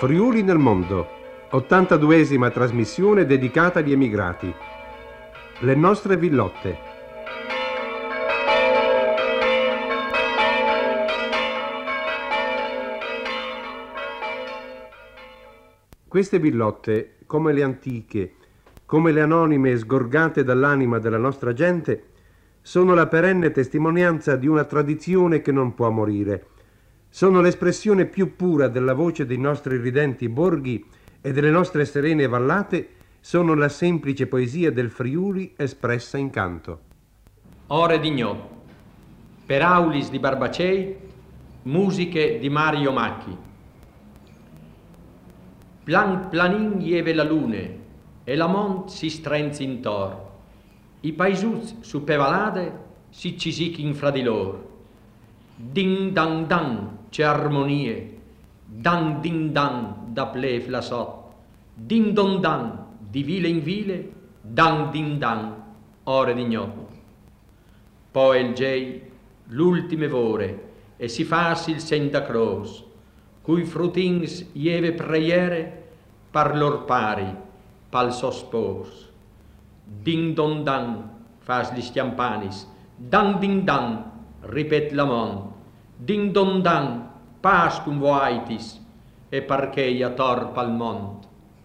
Friuli nel mondo, 82esima trasmissione dedicata agli emigrati. Le nostre villotte. Queste villotte, come le antiche, come le anonime sgorgate dall'anima della nostra gente, sono la perenne testimonianza di una tradizione che non può morire. Sono l'espressione più pura della voce dei nostri ridenti borghi e delle nostre serene vallate, sono la semplice poesia del Friuli espressa in canto. Ore di Gnò, per Aulis di Barbacei, musiche di Mario Macchi. Plan planin lieve la lune e la mont si strenzi intor. I paesuz su pevalade si cisichin fra di lor. Din dan dan c'è armonie, dan din dan da ple flasot, din don dan di vile in vile, dan din dan ore di gnò. Poi il gei l'ultime vore e si fasi il Santa Croce, cui frutins ieve preiere par lor pari, pal sospos. Din don dan fas gli stiampanis, dan din dan ripet la mont, din don dan pascum voaitis e parcheia torpa al mont.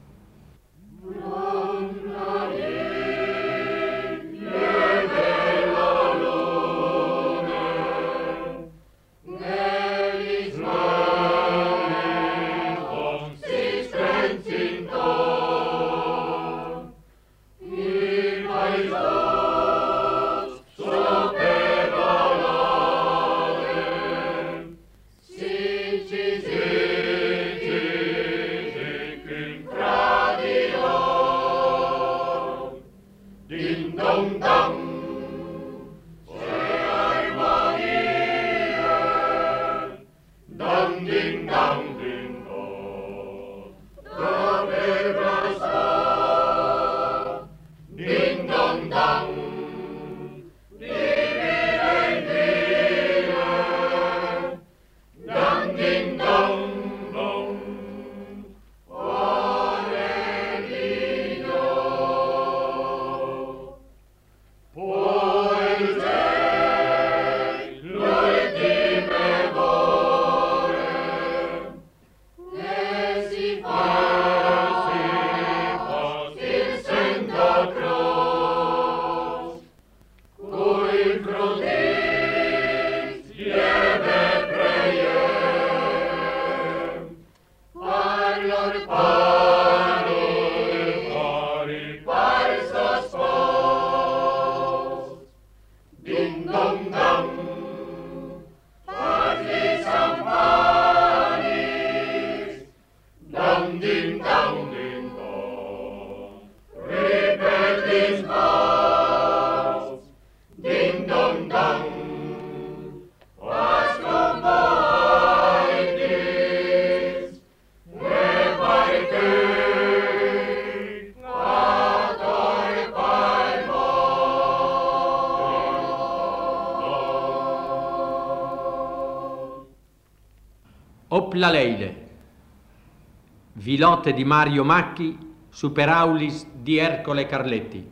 Opla Leile, vilotte di Mario Macchi su per Aulis di Ercole Carletti.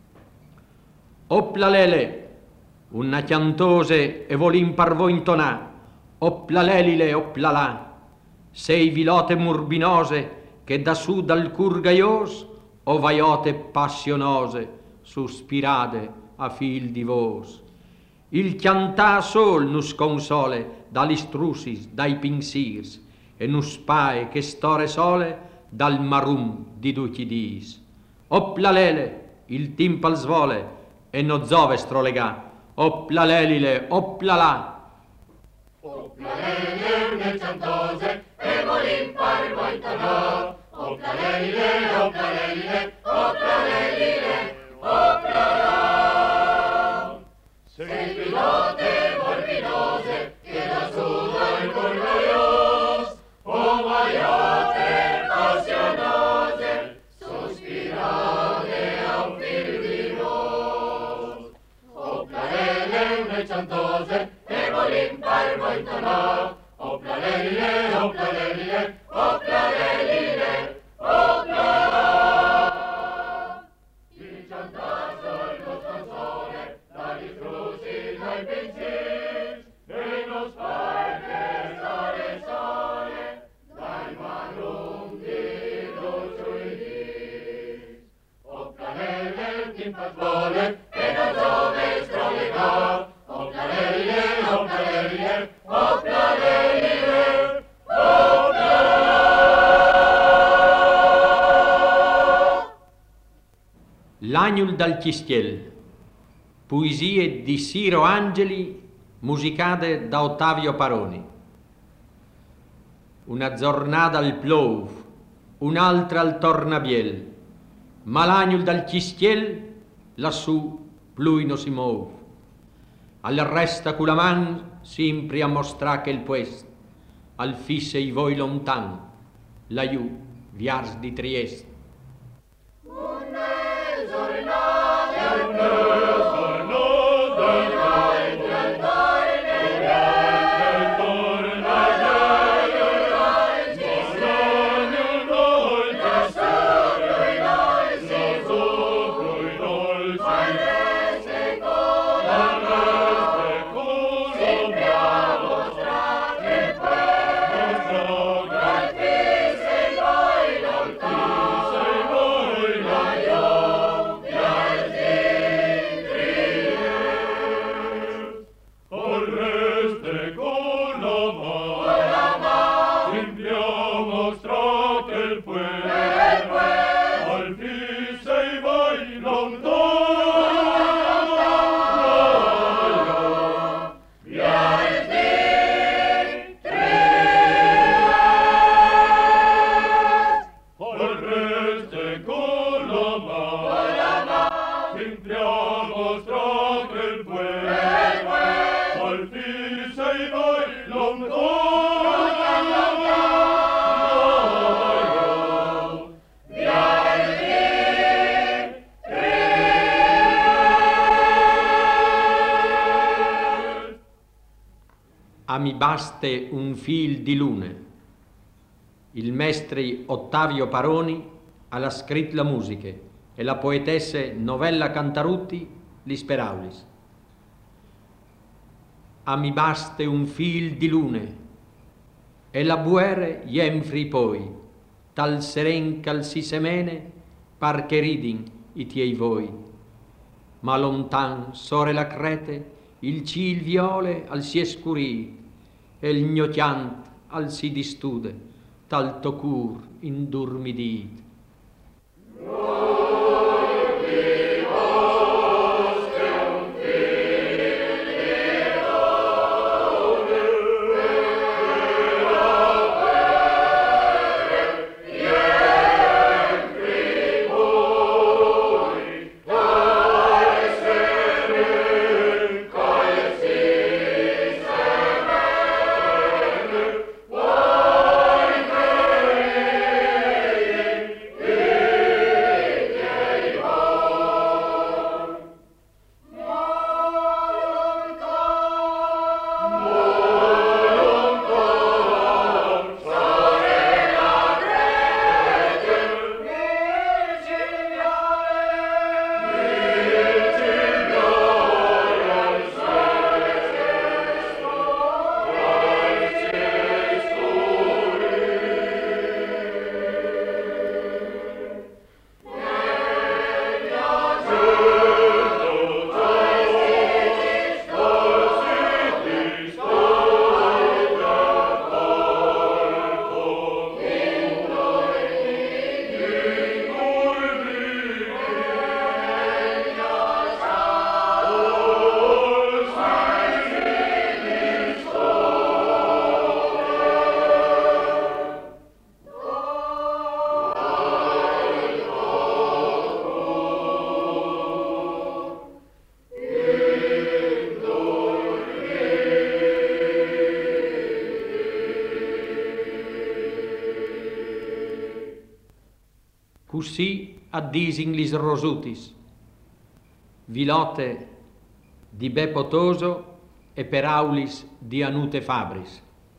Opla Lele, una chiantose e volin parvo intonà, opla lelile, opla là, sei vilote murbinose che da su dal curgaios o vaiote passionose, sospirade a fil di vos. Il chiantà sol nus console dall'istrusis, dai pinsirs, e nus pae che store sole dal marum di duci dis. Opla lele, il timpal svole, e no zove strolega, opla lelile, opla là. Opla lele, une ciantose, e volin parvo intonò, opla lelile, opla lelile, opla lelile, opla là. Sei pilote morbidose, che da su dal curgaios, o vaiote passionose, sospirate a un fil di vos. Opla lele, une ciantose, e volin parvo intonò, opla lelile, opla lelile, opla lelile. simpas vole, e da Giove strollega. Opla-lei-le, opla-lei-le, opla-lei-le, opla! L'agnul dal Chistiel, poesie di Siro Angeli, musicate da Ottavio Paroni. Una giornata al plov, un'altra al tornabiel, ma l'agnul dal Chistiel lassù plui no si mov. Al resta cu la man sempre a mostrà che il puest, al fisse i voi lontan, laiù viars di Trieste. A mi baste un fil di lune. Il mestre Ottavio Paroni ha scritto la musica e la poetessa Novella Cantarutti li speraulis. A mi baste un fil di lune e la buere jemfri poi, tal seren cal si semene par che ridin i tiei voi. Ma lontan sore la crete, il cil viole al si escurì, e il gnotiant al si distude, tal tocur indurmidit. Cusì addising lis rosutis, vilote di Beppo Toso e peraulis di Anute Fabris.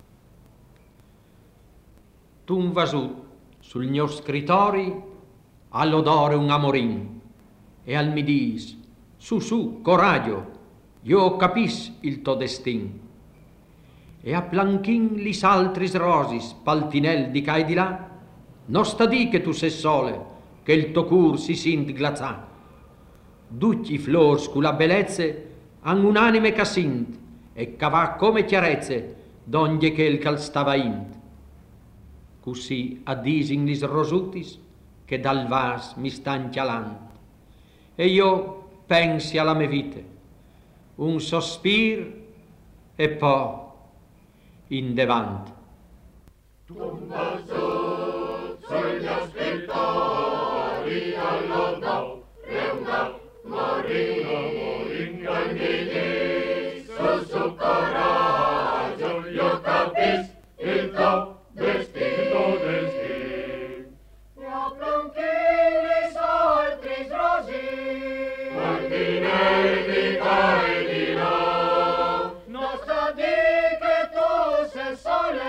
Tun vasut sul gno scritori all'odore un amorin e al mi dis, su, coraggio, io capis il to destin. E a planchin lis altris rosis, paltinel di ca e di là, non sta di che tu sei sole, che il tuo cur si sint glazà. tutti i flors con la bellezza hanno un'anime che sint e che va come chiarezze d'ogni che il cal stava int. Così a disin lis rosutis che dal vas mi stan chialant. E io pensi alla mia vita, un sospir e poi in devant. Tumba su sugli scrittori all'ondo, leuna moringa in vidi, su coraggio, io capis il tuo destino destin. E a planchini soltris rosi, martinelli cae di là, nostra di che tu sei sole,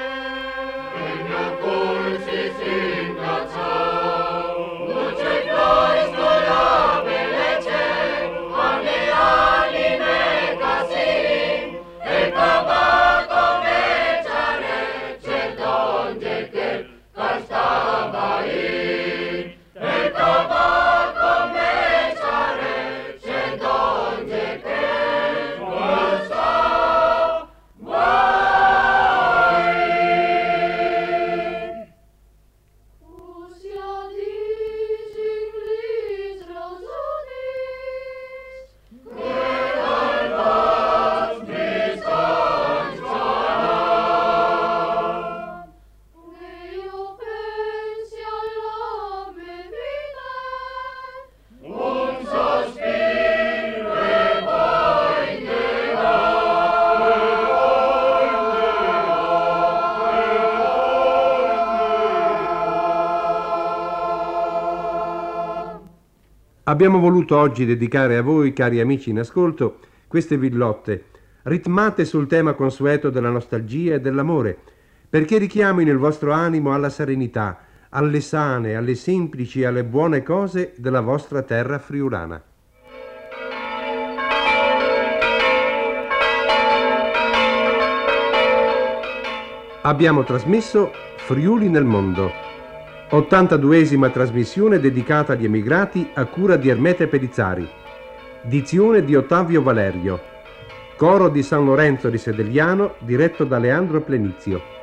si incazza, luce Cristo la bellezza, ogni anime così, e come cominciare c'è donde che stava lì, e come cominciare c'è donde che Abbiamo voluto oggi dedicare a voi, cari amici in ascolto, queste villotte, ritmate sul tema consueto della nostalgia e dell'amore, perché richiami nel vostro animo alla serenità, alle sane, alle semplici e alle buone cose della vostra terra friulana. Abbiamo trasmesso Friuli nel mondo, 82esima trasmissione dedicata agli emigrati a cura di Ermete Pellizzari, dizione di Ottavio Valerio, coro di San Lorenzo di Sedegliano diretto da Leandro Plenizio.